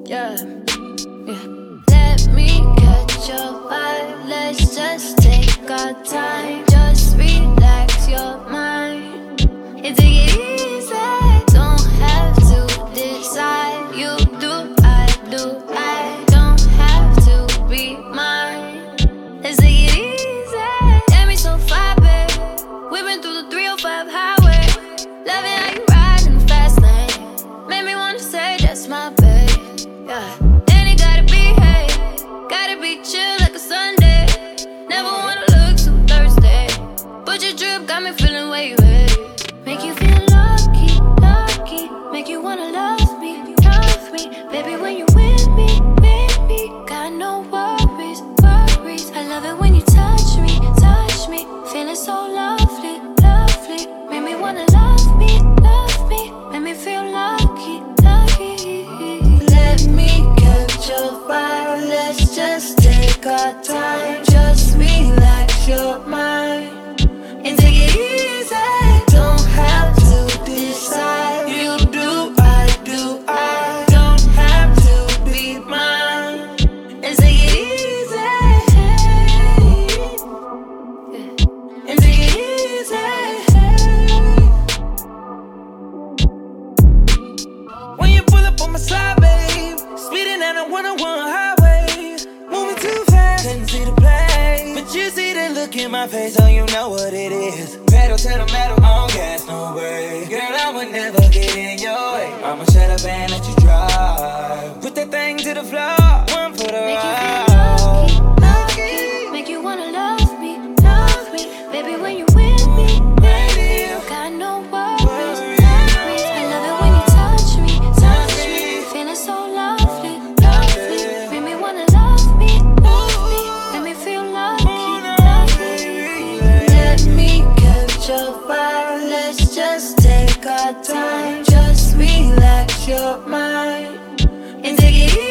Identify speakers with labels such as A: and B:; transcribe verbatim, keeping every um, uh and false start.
A: Yeah, yeah. Let me catch your vibe. Let's just take our time. Just relax your mind and take it easy. Don't have to decide. You do, I do. I don't have to be mine. Let's take it easy. Damn, me so far, babe. We've been through the three oh five highway. Loving how you ride in the fast lane. Made me wanna say that's my babe. Yeah. Then it gotta be, hey, gotta be chill like a Sunday. Never wanna look too thirsty, but your drip got me feeling way, way. Make you feel lucky, lucky. Make you wanna love me, love me. Baby, when you with me, with me, got no worries, worries. I love it when you touch me, touch me. Feeling so lovely, lovely. Make me wanna love me, love me. Make me feel lucky, lucky. Let me catch your vibe. Let's just take our time. Just relax your mind and take it easy. Don't have to decide. You do, I do. I don't have to be mine. Let's take it easy. And take it easy.
B: When you pull up on my side, babe, speeding down a one oh one highway, moving too fast, couldn't see the play, but you see the look in my face, so you know what it is. Pedal to the metal, on gas, no way. Girl, I would never get in your way. I'ma shut up and let you drive. Put that thing to the floor, one for the
A: Make you
B: ride.
A: feel lucky, lucky. Make you wanna love me, love me. Baby, when you with me, baby, got no worries, worries. I love it when you touch me, touch me. Feeling so lovely, lovely. Make me wanna love me, love me. Let me feel lucky, lucky. Let me catch your vibe. Let's just take our time. Just relax your mind and take it easy.